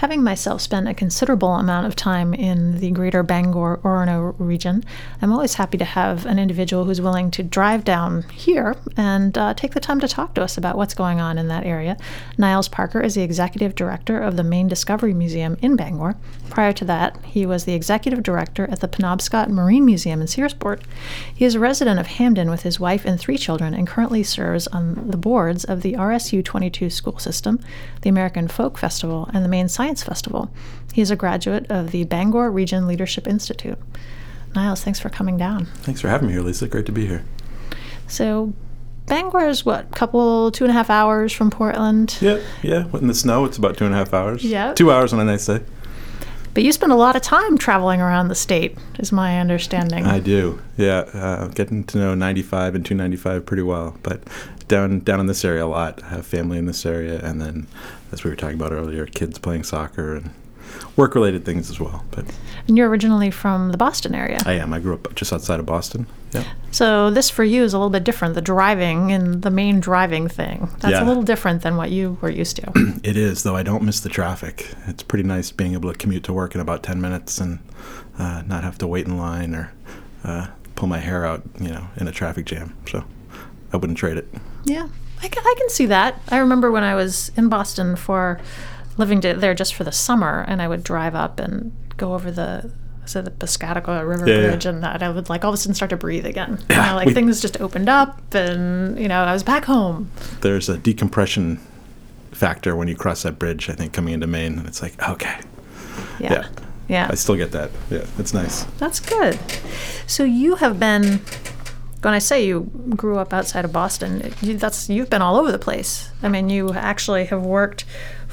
having myself spend a considerable amount of time in the greater Bangor-Orono region, I'm always happy to have an individual who's willing to drive down here and take the time to talk to us about what's going on in that area. Niles Parker is the executive director of the Maine Discovery Museum in Bangor. Prior to that, he was the executive director at the Penobscot Marine Museum in Searsport. He is a resident of Hamden with his wife and 3 children and currently serves on the boards of the RSU 22 school system, the American Folk Festival, and the Maine Science Festival. He is a graduate of the Bangor Region Leadership Institute. Niles, thanks for coming down. Thanks for having me here, Lisa. Great to be here. So, Bangor is what, 2.5 hours from Portland? Yeah. In the snow, it's about 2.5 hours. Yeah. 2 hours on a nice day. But you spend a lot of time traveling around the state, is my understanding. I do, yeah. Getting to know 95 and 295 pretty well, but down in this area a lot. I have family in this area, and then, as we were talking about earlier, kids playing soccer and work-related things as well. And you're originally from the Boston area. I am. I grew up just outside of Boston. Yeah. So this for you is a little bit different, the driving and the main driving thing. That's a little different than what you were used to. It is, though I don't miss the traffic. It's pretty nice being able to commute to work in about 10 minutes and not have to wait in line or pull my hair out, in a traffic jam. So I wouldn't trade it. Yeah, I can see that. I remember when I was in Boston for living there just for the summer, and I would drive up and go over the Piscataqua River Bridge, and I would all of a sudden start to breathe again. Things just opened up, and I was back home. There's a decompression factor when you cross that bridge, I think, coming into Maine, and it's like, okay. Yeah. I still get that. Yeah, it's nice. That's good. So you have been, when I say you grew up outside of Boston, you've been all over the place. I mean, you actually have worked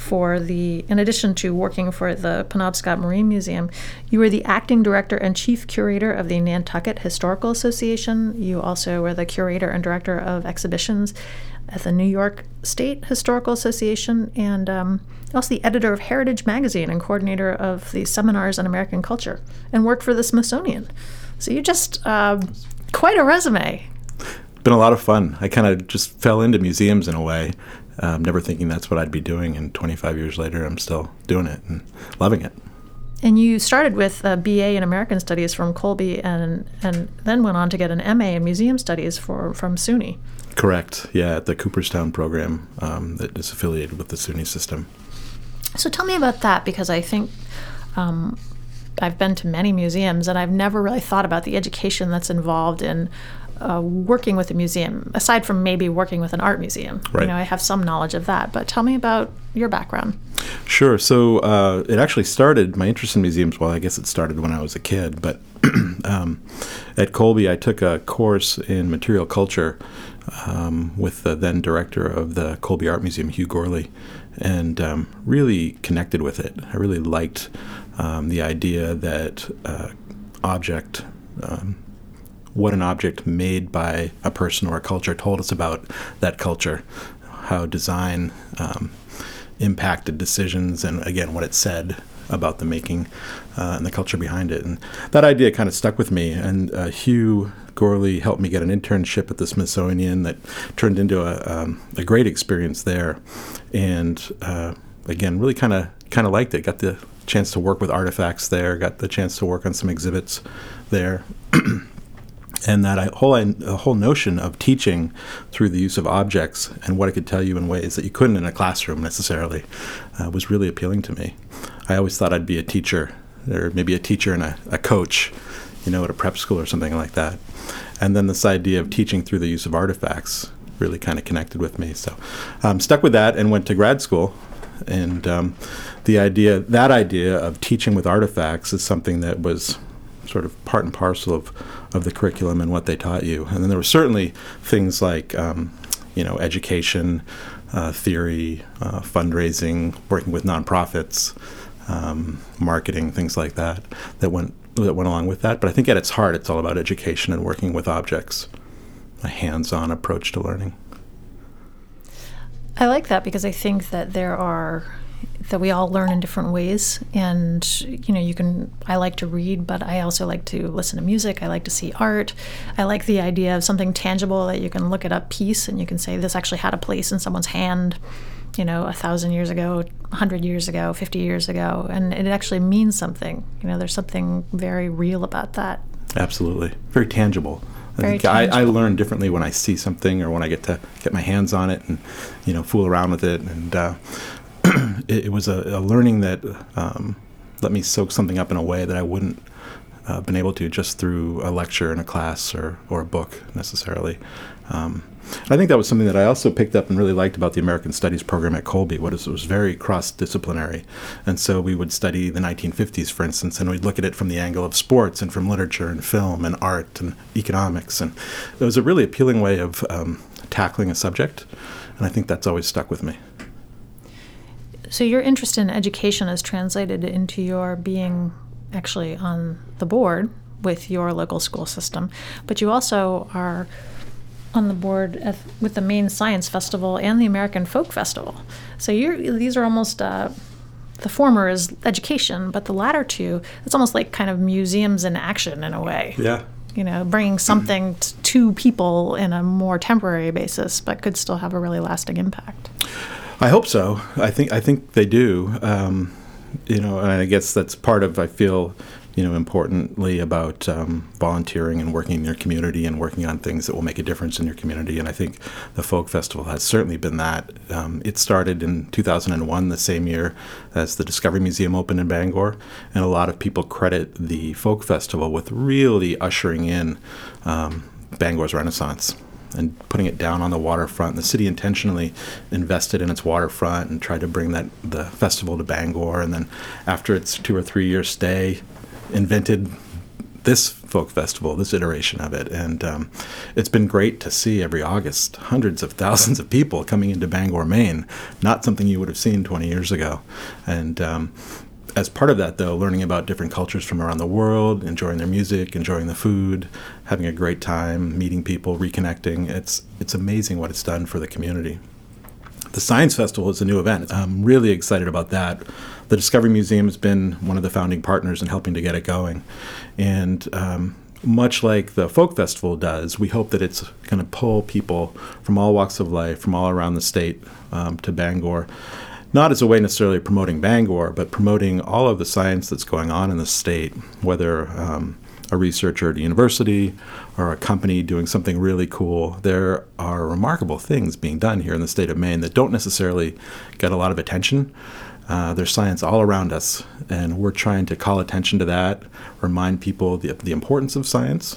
in addition to working for the Penobscot Marine Museum, you were the acting director and chief curator of the Nantucket Historical Association. You also were the curator and director of exhibitions at the New York State Historical Association, and also the editor of Heritage Magazine and coordinator of the Seminars on American Culture, and worked for the Smithsonian. So you just, quite a resume. Been a lot of fun. I kind of just fell into museums in a way, never thinking that's what I'd be doing, and 25 years later I'm still doing it and loving it. And you started with a BA in American Studies from Colby and then went on to get an MA in Museum Studies from SUNY. Correct, yeah, at the Cooperstown program that is affiliated with the SUNY system. So tell me about that, because I think I've been to many museums and I've never really thought about the education that's involved in working with a museum, aside from maybe working with an art museum. Right. I have some knowledge of that, but tell me about your background. Sure. So it actually started, my interest in museums, well, I guess it started when I was a kid, but at Colby I took a course in material culture with the then director of the Colby Art Museum, Hugh Gorley, and really connected with it. I really liked the idea that what an object made by a person or a culture told us about that culture, how design impacted decisions, and again, what it said about the making and the culture behind it. And that idea kind of stuck with me, and Hugh Gorley helped me get an internship at the Smithsonian that turned into a great experience there. And again, really kind of liked it. Got the chance to work with artifacts there, got the chance to work on some exhibits there. And that whole notion of teaching through the use of objects and what it could tell you in ways that you couldn't in a classroom necessarily was really appealing to me. I always thought I'd be a teacher, or maybe a teacher and a coach, at a prep school or something like that. And then this idea of teaching through the use of artifacts really kind of connected with me. So stuck with that and went to grad school. And that idea of teaching with artifacts is something that was sort of part and parcel of the curriculum and what they taught you. And then there were certainly things like, education, theory, fundraising, working with nonprofits, marketing, things like that went along with that. But I think at its heart, it's all about education and working with objects, a hands-on approach to learning. I like that, because I think that that we all learn in different ways, and I like to read, but I also like to listen to music. I like to see art. I like the idea of something tangible that you can look at a piece and you can say this actually had a place in someone's hand. 1,000 years ago, 100 years ago, 50 years ago, and it actually means something. There's something very real about that. Absolutely. Very tangible. Very I learn differently when I see something or when I get to get my hands on it and, fool around with it. And it was a learning that let me soak something up in a way that I wouldn't been able to just through a lecture in a class or a book necessarily. I think that was something that I also picked up and really liked about the American Studies program at Colby. It was very cross-disciplinary. And so we would study the 1950s, for instance, and we'd look at it from the angle of sports and from literature and film and art and economics. And it was a really appealing way of tackling a subject, and I think that's always stuck with me. So your interest in education is translated into your being actually on the board with your local school system, but you also are on the board with the Maine Science Festival and the American Folk Festival. So these are almost, the former is education, but the latter two, it's almost like kind of museums in action in a way. Yeah. Bringing something to people in a more temporary basis, but could still have a really lasting impact. I hope so. I think they do. And I guess that's part of, I feel, importantly about volunteering and working in your community and working on things that will make a difference in your community. And I think the Folk Festival has certainly been that. It started in 2001, the same year as the Discovery Museum opened in Bangor. And a lot of people credit the Folk Festival with really ushering in Bangor's Renaissance and putting it down on the waterfront. The city intentionally invested in its waterfront and tried to bring the festival to Bangor. And then after its 2 or 3 year stay, invented this folk festival, this iteration of it. And it's been great to see every August hundreds of thousands of people coming into Bangor, Maine, not something you would have seen 20 years ago. And as part of that, though, learning about different cultures from around the world, enjoying their music, enjoying the food, having a great time, meeting people, reconnecting, it's amazing what it's done for the community. The Science Festival is a new event. I'm really excited about that. The Discovery Museum has been one of the founding partners in helping to get it going. And much like the Folk Festival does, we hope that it's going to pull people from all walks of life, from all around the state to Bangor, not as a way necessarily of promoting Bangor, but promoting all of the science that's going on in the state, whether a researcher at a university or a company doing something really cool. There are remarkable things being done here in the state of Maine that don't necessarily get a lot of attention. There's science all around us, and we're trying to call attention to that, remind people the importance of science,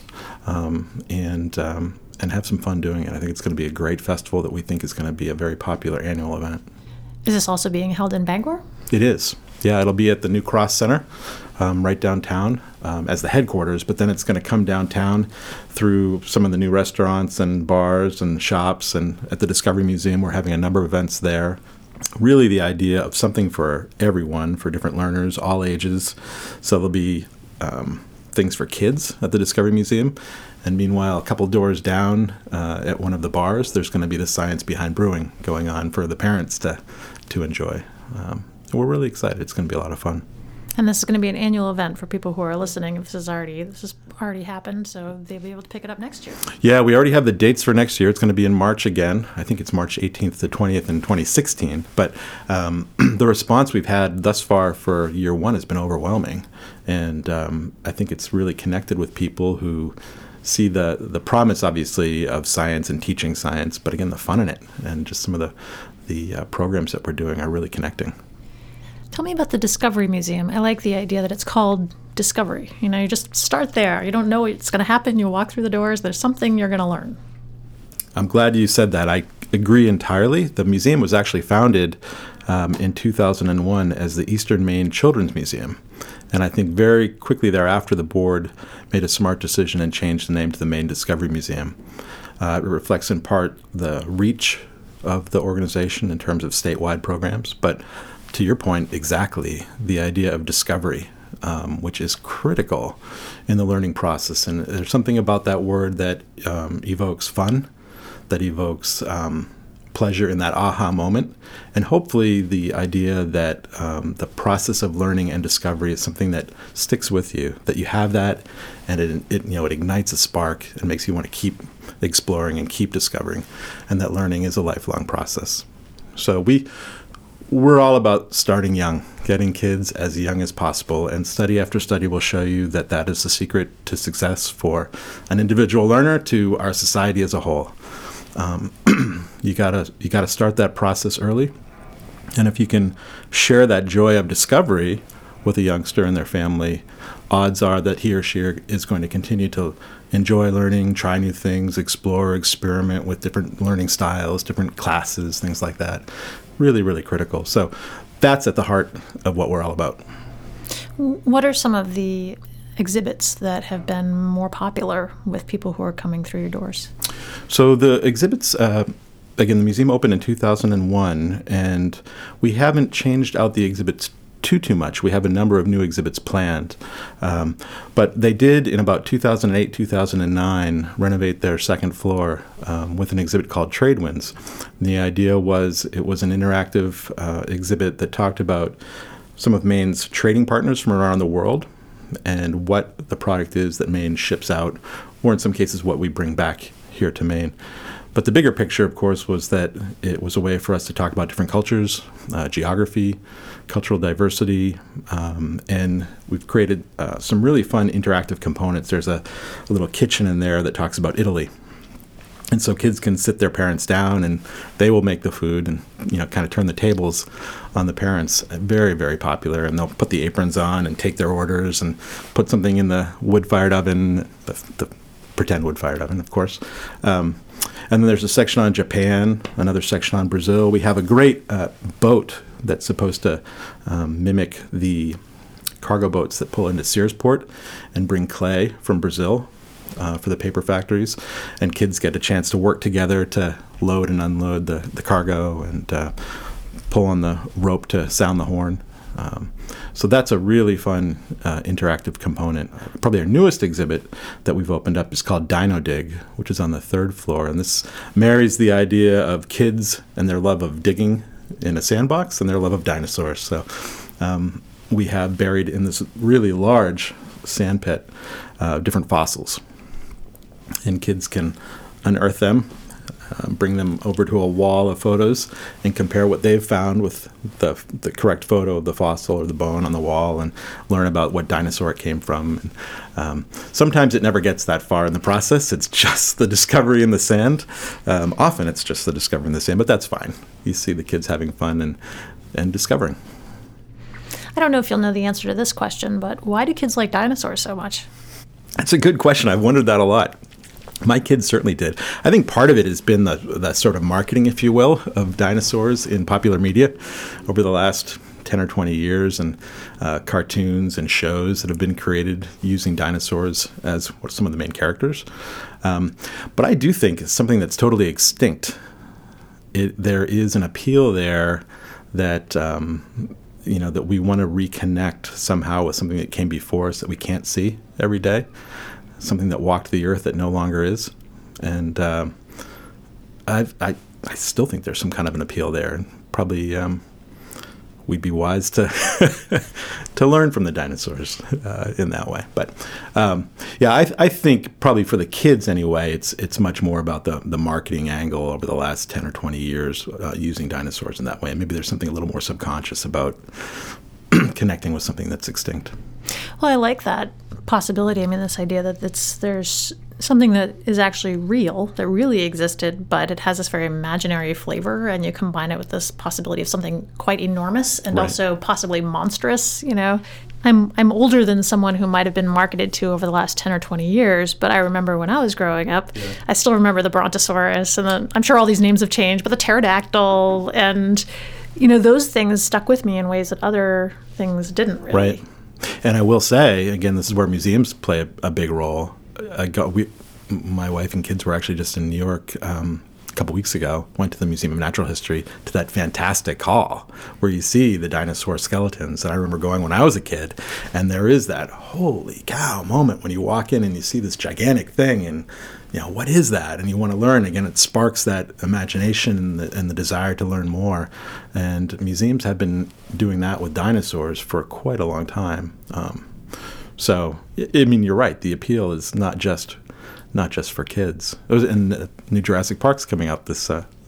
and have some fun doing it. I think it's going to be a great festival that we think is going to be a very popular annual event. Is this also being held in Bangor? It is. Yeah, it'll be at the New Cross Center, right downtown as the headquarters, but then it's going to come downtown through some of the new restaurants and bars and shops, and at the Discovery Museum we're having a number of events there. Really the idea of something for everyone, for different learners, all ages. So there'll be things for kids at the Discovery Museum. And meanwhile, a couple doors down at one of the bars, there's going to be the Science Behind Brewing going on for the parents to enjoy. We're really excited. It's going to be a lot of fun. And this is going to be an annual event for people who are listening. This has already happened, so they'll be able to pick it up next year. Yeah, we already have the dates for next year. It's going to be in March again. I think it's March 18th to 20th in 2016. But the response we've had thus far for year one has been overwhelming. And I think it's really connected with people who see the promise, obviously, of science and teaching science, but again, the fun in it. And just some of the programs that we're doing are really connecting. Tell me about the Discovery Museum. I like the idea that it's called Discovery. You just start there. You don't know what's going to happen. You walk through the doors. There's something you're going to learn. I'm glad you said that. I agree entirely. The museum was actually founded in 2001 as the Eastern Maine Children's Museum. And I think very quickly thereafter, the board made a smart decision and changed the name to the Maine Discovery Museum. It reflects in part the reach of the organization in terms of statewide programs, but to your point, exactly, the idea of discovery, which is critical in the learning process. And there's something about that word that evokes fun, that evokes pleasure in that aha moment, and hopefully the idea that the process of learning and discovery is something that sticks with you, that you have that, and it ignites a spark and makes you want to keep exploring and keep discovering, and that learning is a lifelong process. So we're all about starting young, getting kids as young as possible, and study after study will show you that that is the secret to success for an individual learner to our society as a whole. You gotta start that process early, and if you can share that joy of discovery with a youngster and their family, odds are that he or she is going to continue to enjoy learning, try new things, explore, experiment with different learning styles, different classes, things like that. Really, really critical. So that's at the heart of what we're all about. What are some of the exhibits that have been more popular with people who are coming through your doors? So the exhibits, again, the museum opened in 2001, and we haven't changed out the exhibits too much. We have a number of new exhibits planned. But they did, in about 2008, 2009, renovate their second floor with an exhibit called Trade Winds. And the idea was it was an interactive exhibit that talked about some of Maine's trading partners from around the world and what the product is that Maine ships out, or in some cases what we bring back here to Maine. But the bigger picture, of course, was that it was a way for us to talk about different cultures, geography, cultural diversity, and we've created some really fun interactive components. There's a little kitchen in there that talks about Italy. And so kids can sit their parents down and they will make the food and, kind of turn the tables on the parents. Very, very popular. And they'll put the aprons on and take their orders and put something in the wood-fired oven, the pretend wood-fired oven, of course. And then there's a section on Japan, another section on Brazil. We have a great boat that's supposed to mimic the cargo boats that pull into Searsport and bring clay from Brazil for the paper factories. And kids get a chance to work together to load and unload the cargo and pull on the rope to sound the horn. So that's a really fun interactive component. Probably our newest exhibit that we've opened up is called Dino Dig, which is on the third floor. And this marries the idea of kids and their love of digging in a sandbox and their love of dinosaurs. So we have buried in this really large sand pit different fossils. And kids can unearth them, bring them over to a wall of photos and compare what they've found with the correct photo of the fossil or the bone on the wall and learn about what dinosaur it came from. And, sometimes it never gets that far in the process. It's just the discovery in the sand. Often it's just the discovery in the sand, but that's fine. You see the kids having fun and discovering. I don't know if you'll know the answer to this question, but why do kids like dinosaurs so much? That's a good question. I've wondered that a lot. My kids certainly did. I think part of it has been the sort of marketing, if you will, of dinosaurs in popular media over the last 10 or 20 years, and cartoons and shows that have been created using dinosaurs as some of the main characters. But I do think it's something that's totally extinct. There is an appeal there that that we want to reconnect somehow with something that came before us that we can't see every day. Something that walked the earth that no longer is. And I still think there's some kind of an appeal there. And probably we'd be wise to to learn from the dinosaurs in that way. But I think probably for the kids anyway, it's much more about the marketing angle over the last 10 or 20 years using dinosaurs in that way. And maybe there's something a little more subconscious about connecting with something that's extinct. Well, I like that possibility. I mean, this idea that there's something that is actually real, that really existed, but it has this very imaginary flavor, and you combine it with this possibility of something quite enormous and also possibly monstrous. I'm older than someone who might have been marketed to over the last 10 or 20 years, but I remember when I was growing up, I still remember the Brontosaurus, and I'm sure all these names have changed, but the pterodactyl, and those things stuck with me in ways that other things didn't really. Right. And I will say, again, this is where museums play a big role. My wife and kids were actually just in New York a couple weeks ago, went to the Museum of Natural History to that fantastic hall where you see the dinosaur skeletons. And I remember going when I was a kid, and there is that holy cow moment when you walk in and you see this gigantic thing and, what is that? And you want to learn. Again, it sparks that imagination and the desire to learn more. And museums have been doing that with dinosaurs for quite a long time. So, you're right. The appeal is not just for kids. And new Jurassic Park's coming up this,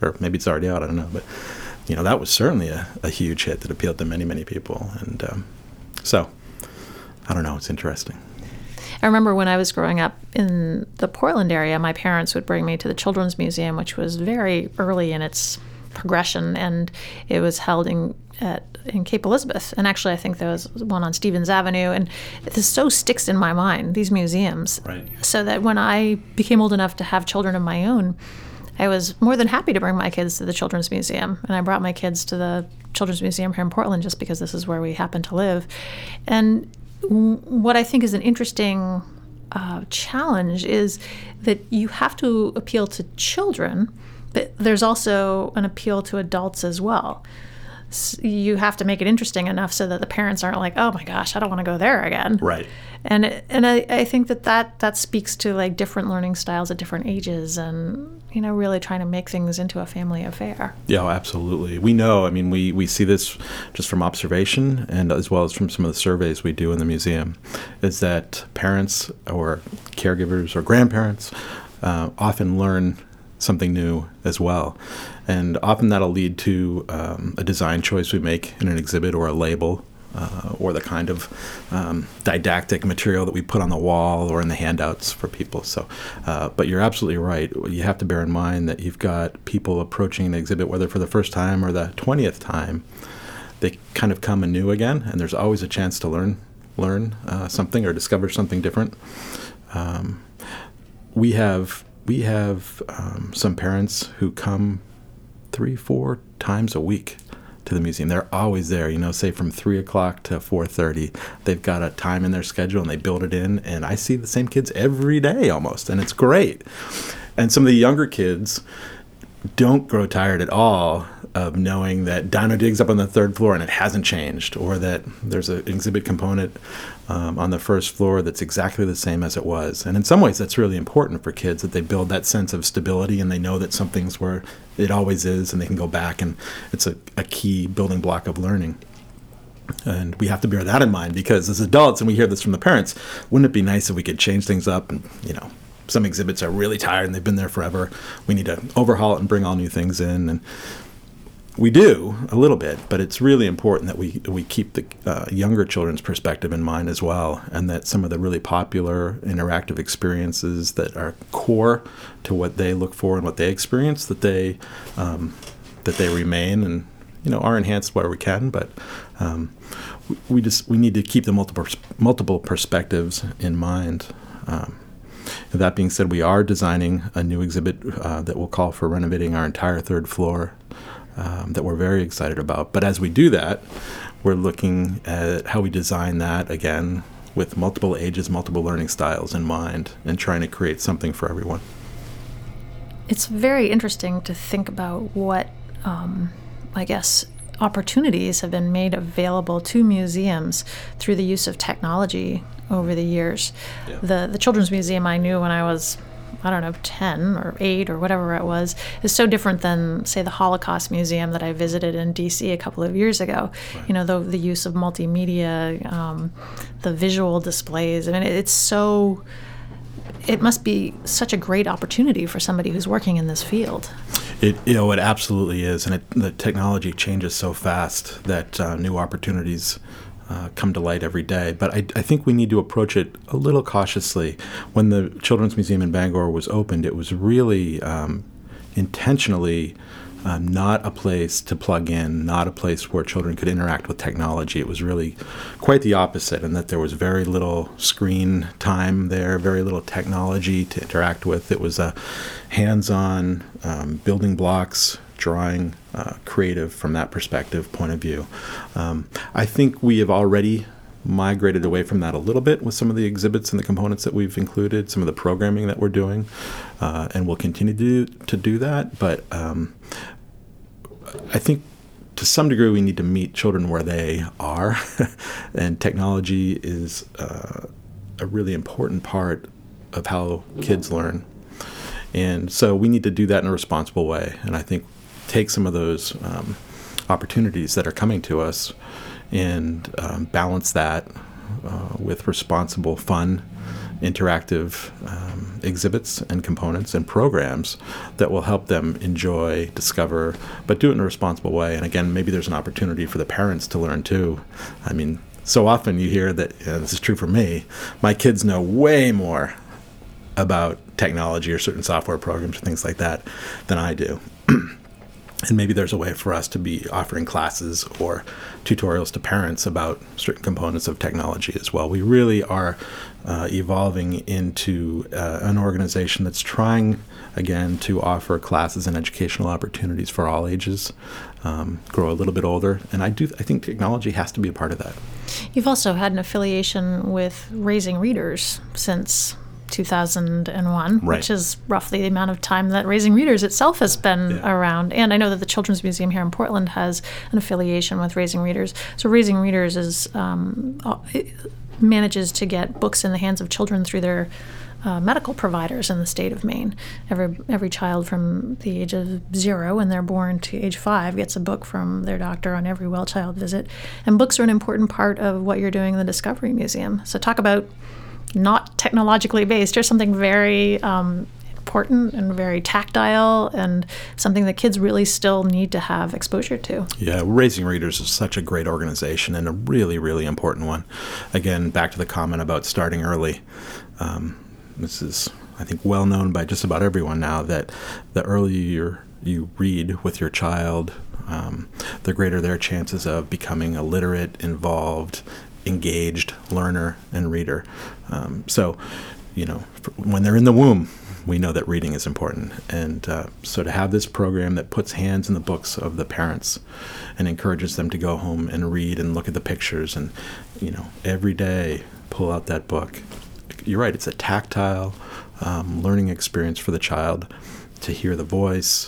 or maybe it's already out, I don't know. But, that was certainly a huge hit that appealed to many, many people. And so, I don't know, it's interesting. I remember when I was growing up in the Portland area, my parents would bring me to the Children's Museum, which was very early in its progression, and it was held in Cape Elizabeth. And actually, I think there was one on Stevens Avenue, and this so sticks in my mind, these museums. Right. So that when I became old enough to have children of my own, I was more than happy to bring my kids to the Children's Museum. And I brought my kids to the Children's Museum here in Portland just because this is where we happen to live. And what I think is an interesting challenge is that you have to appeal to children, but there's also an appeal to adults as well. You have to make it interesting enough so that the parents aren't like, oh my gosh, I don't want to go there again. Right. And I think that speaks to like different learning styles at different ages, and really trying to make things into a family affair. Yeah, absolutely. We know. I mean, we see this just from observation, and as well as from some of the surveys we do in the museum, is that parents or caregivers or grandparents often learn something new as well. And often that'll lead to a design choice we make in an exhibit or a label, or the kind of didactic material that we put on the wall or in the handouts for people. So, but you're absolutely right. You have to bear in mind that you've got people approaching the exhibit, whether for the first time or the 20th time, they kind of come anew again, and there's always a chance to learn something or discover something different. We have some parents who come 3-4 times a week to the museum. They're always there, say from 3 o'clock to 4:30. They've got a time in their schedule and they build it in, and I see the same kids every day almost, and it's great. And some of the younger kids don't grow tired at all of knowing that Dino Dig's up on the 3rd floor and it hasn't changed, or that there's an exhibit component on the 1st floor that's exactly the same as it was. And in some ways that's really important for kids, that they build that sense of stability and they know that something's where it always is, and they can go back, and it's a key building block of learning. And we have to bear that in mind, because as adults, and we hear this from the parents, wouldn't it be nice if we could change things up? And some exhibits are really tired and they've been there forever. We need to overhaul it and bring all new things in. And we do a little bit, but it's really important that we keep the younger children's perspective in mind as well, and that some of the really popular interactive experiences that are core to what they look for and what they experience, that they remain and are enhanced where we can. But we need to keep the multiple perspectives in mind. That being said, we are designing a new exhibit that will call for renovating our entire 3rd floor, that we're very excited about. But as we do that, we're looking at how we design that, again, with multiple ages, multiple learning styles in mind, and trying to create something for everyone. It's very interesting to think about what, opportunities have been made available to museums through the use of technology over the years. Yeah. The Children's Museum I knew when I was 10 or 8 or whatever it was, is so different than, say, the Holocaust Museum that I visited in D.C. a couple of years ago. Right. The use of multimedia, the visual displays. I mean, it must be such a great opportunity for somebody who's working in this field. It absolutely is, and the technology changes so fast that new opportunities come to light every day. But I think we need to approach it a little cautiously. When the Children's Museum in Bangor was opened, it was really intentionally not a place to plug in, not a place where children could interact with technology. It was really quite the opposite, in that there was very little screen time there, very little technology to interact with. It was a hands-on building blocks, drawing, creative from that perspective point of view. I think we have already migrated away from that a little bit with some of the exhibits and the components that we've included, some of the programming that we're doing, and we'll continue to do that. But I think to some degree we need to meet children where they are, and technology is a really important part of how kids learn. And so we need to do that in a responsible way, and I think take some of those opportunities that are coming to us and balance that with responsible fun interactive exhibits and components and programs that will help them enjoy, discover, but do it in a responsible way. And again, maybe there's an opportunity for the parents to learn too. I mean, so often you hear that, this is true for me, my kids know way more about technology or certain software programs or things like that than I do. And maybe there's a way for us to be offering classes or tutorials to parents about certain components of technology as well. We really are evolving into an organization that's trying, again, to offer classes and educational opportunities for all ages, grow a little bit older. And I think technology has to be a part of that. You've also had an affiliation with Raising Readers since 2001, right, which is roughly the amount of time that Raising Readers itself has been around. And I know that the Children's Museum here in Portland has an affiliation with Raising Readers. So Raising Readers is manages to get books in the hands of children through their medical providers in the state of Maine. Every child from the age of 0 when they're born to age 5 gets a book from their doctor on every well child visit. And books are an important part of what you're doing in the Discovery Museum. So talk about not technologically based. There's something very important and very tactile and something that kids really still need to have exposure to. Yeah, Raising Readers is such a great organization and a really, really important one. Again, back to the comment about starting early. This is, I think, well known by just about everyone now that the earlier you read with your child, the greater their chances of becoming a literate, involved, engaged learner and reader. So, when they're in the womb, we know that reading is important. And so to have this program that puts hands in the books of the parents and encourages them to go home and read and look at the pictures and, every day pull out that book. You're right, it's a tactile learning experience for the child to hear the voice,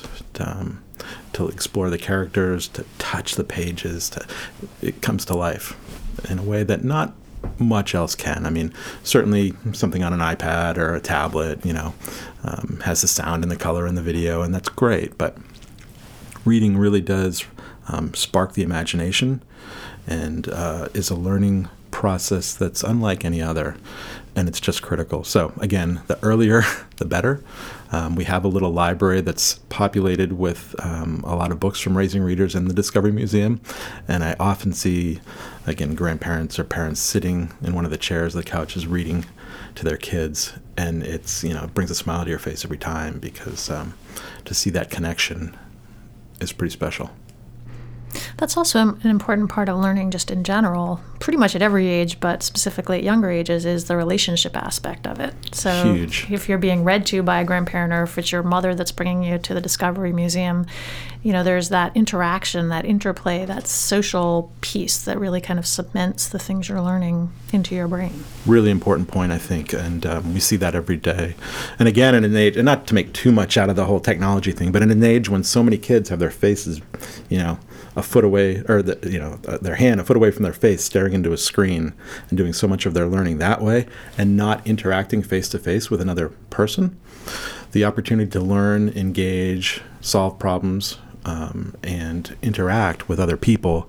to explore the characters, to touch the pages. It comes to life in a way that not much else can. I mean, certainly something on an iPad or a tablet, has the sound and the color and the video, and that's great. But reading really does spark the imagination and is a learning process that's unlike any other, and it's just critical. So again, the earlier, the better. We have a little library that's populated with a lot of books from Raising Readers in the Discovery Museum, and I often see, again, grandparents or parents sitting in one of the chairs, the couches, reading to their kids, and it's, it brings a smile to your face every time because to see that connection is pretty special. That's also an important part of learning just in general, pretty much at every age, but specifically at younger ages, is the relationship aspect of it. So Huge. If you're being read to by a grandparent or if it's your mother that's bringing you to the Discovery Museum, there's that interaction, that interplay, that social piece that really kind of cements the things you're learning into your brain. Really important point, I think, and we see that every day. And again, in an age, and not to make too much out of the whole technology thing, but in an age when so many kids have their faces, a foot away, or their hand a foot away from their face, staring into a screen and doing so much of their learning that way and not interacting face to face with another person, the opportunity to learn, engage, solve problems, and interact with other people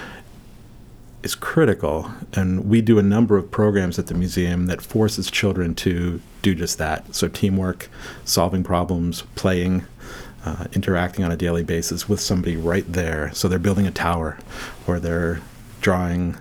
is critical. And we do a number of programs at the museum that forces children to do just that. So teamwork, solving problems, playing, interacting on a daily basis with somebody right there. So they're building a tower, or they're drawing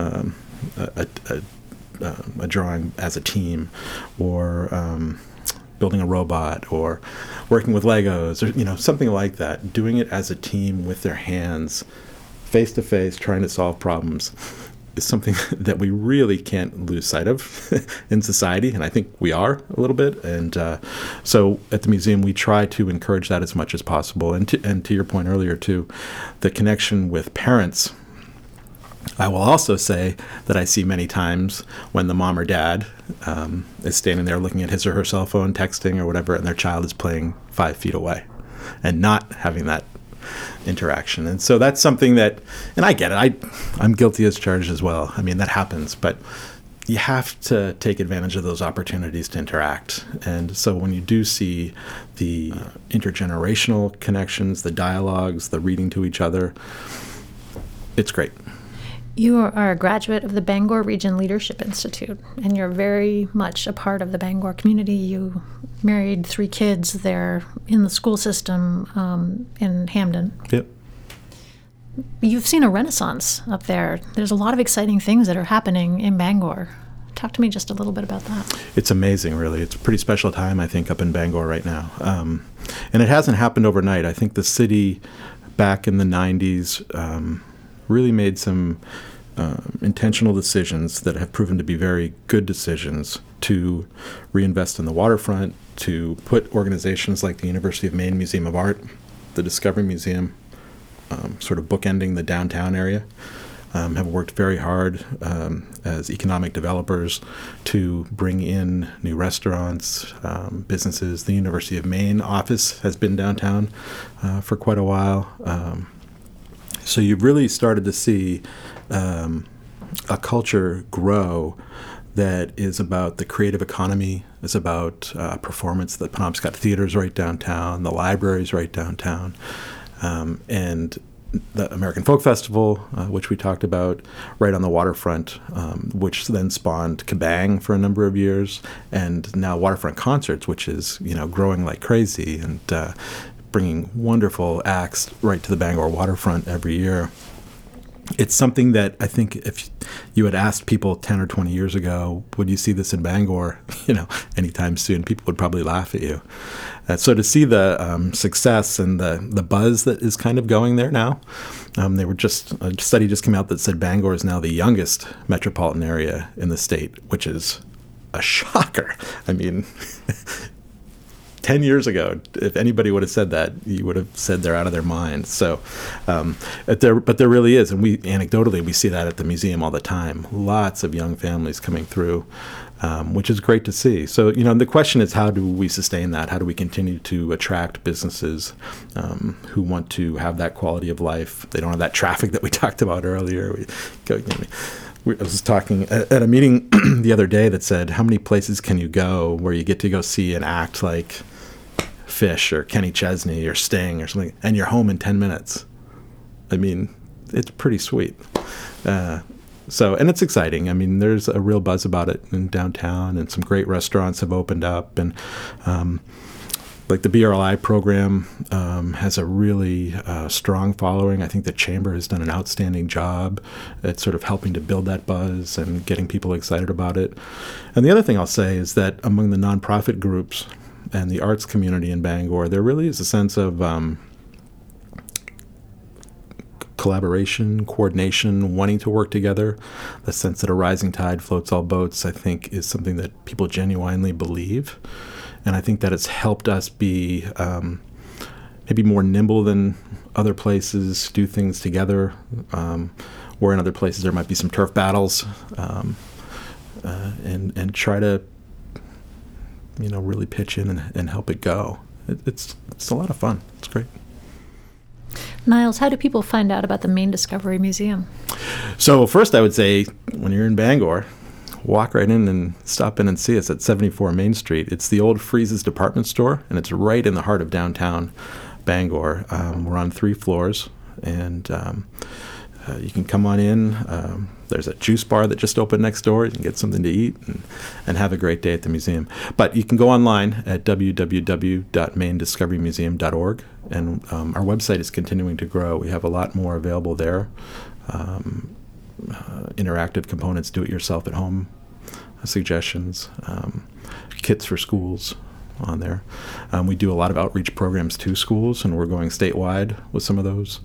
a drawing as a team, or building a robot, or working with Legos, or something like that. Doing it as a team with their hands, face to face, trying to solve problems, is something that we really can't lose sight of in society, and I think we are a little bit. And so at the museum, we try to encourage that as much as possible. And to your point earlier, too, the connection with parents. I will also say that I see many times when the mom or dad is standing there looking at his or her cell phone, texting or whatever, and their child is playing 5 feet away and not having that interaction. And so that's something that, and I get it, I'm guilty as charged as well. I mean, that happens, but you have to take advantage of those opportunities to interact. And so when you do see the intergenerational connections, the dialogues, the reading to each other, it's great. You are a graduate of the Bangor Region Leadership Institute, and you're very much a part of the Bangor community. You married 3 kids there in the school system in Hamden. Yep. You've seen a renaissance up there. There's a lot of exciting things that are happening in Bangor. Talk to me just a little bit about that. It's amazing, really. It's a pretty special time, I think, up in Bangor right now. And it hasn't happened overnight. I think the city back in the 90s really made some intentional decisions that have proven to be very good decisions to reinvest in the waterfront, to put organizations like the University of Maine Museum of Art, the Discovery Museum, sort of bookending the downtown area, have worked very hard as economic developers to bring in new restaurants, businesses. The University of Maine office has been downtown for quite a while. So you've really started to see a culture grow that is about the creative economy, is about performance. The Penobscot Theater's right downtown, the library's right downtown, and the American Folk Festival, which we talked about, right on the waterfront, which then spawned Kabang for a number of years, and now Waterfront Concerts, which is growing like crazy and bringing wonderful acts right to the Bangor waterfront every year. It's something that I think if you had asked people 10 or 20 years ago, would you see this in Bangor, anytime soon, people would probably laugh at you. So to see the success and the buzz that is kind of going there now, a study just came out that said Bangor is now the youngest metropolitan area in the state, which is a shocker. I mean, 10 years ago, if anybody would have said that, you would have said they're out of their minds. So, but there really is, and anecdotally we see that at the museum all the time. Lots of young families coming through, which is great to see. So, the question is, how do we sustain that? How do we continue to attract businesses who want to have that quality of life? They don't have that traffic that we talked about earlier. I was talking at a meeting the other day that said, how many places can you go where you get to go see an act like Fish or Kenny Chesney or Sting or something, and you're home in 10 minutes? I mean, it's pretty sweet. And it's exciting. I mean, there's a real buzz about it in downtown, and some great restaurants have opened up, and like the BRLI program has a really strong following. I think the Chamber has done an outstanding job at sort of helping to build that buzz and getting people excited about it. And the other thing I'll say is that among the nonprofit groups and the arts community in Bangor, there really is a sense of collaboration, coordination, wanting to work together. The sense that a rising tide floats all boats, I think, is something that people genuinely believe. And I think that it's helped us be maybe more nimble than other places, do things together, where in other places there might be some turf battles, and try to really pitch in and help it go. It's a lot of fun. It's great. Niles, how do people find out about the Maine Discovery Museum? So first I would say, when you're in Bangor, walk right in and stop in and see us at 74 Main Street. It's the old Freeze's department store, and it's right in the heart of downtown Bangor. We're on 3 floors, and you can come on in. There's a juice bar that just opened next door. You can get something to eat and have a great day at the museum. But you can go online at www.mainediscoverymuseum.org, and our website is continuing to grow. We have a lot more available there. Interactive components, do-it-yourself at home suggestions, kits for schools on there. We do a lot of outreach programs to schools, and we're going statewide with some of those.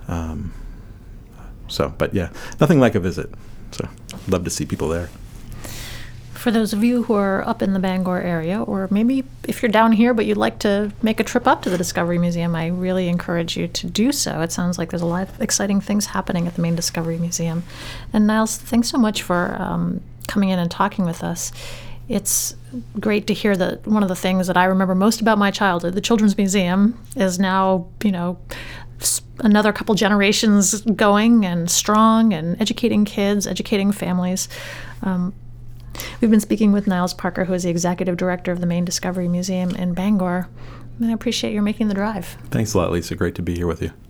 But yeah, nothing like a visit. So love to see people there. For those of you who are up in the Bangor area, or maybe if you're down here but you'd like to make a trip up to the Discovery Museum, I really encourage you to do so. It sounds like there's a lot of exciting things happening at the Maine Discovery Museum. And Niles, thanks so much for coming in and talking with us. It's great to hear that one of the things that I remember most about my childhood, the Children's Museum, is now, another couple generations going and strong and educating kids, educating families. We've been speaking with Niles Parker, who is the Executive Director of the Maine Discovery Museum in Bangor, and I appreciate your making the drive. Thanks a lot, Lisa. Great to be here with you.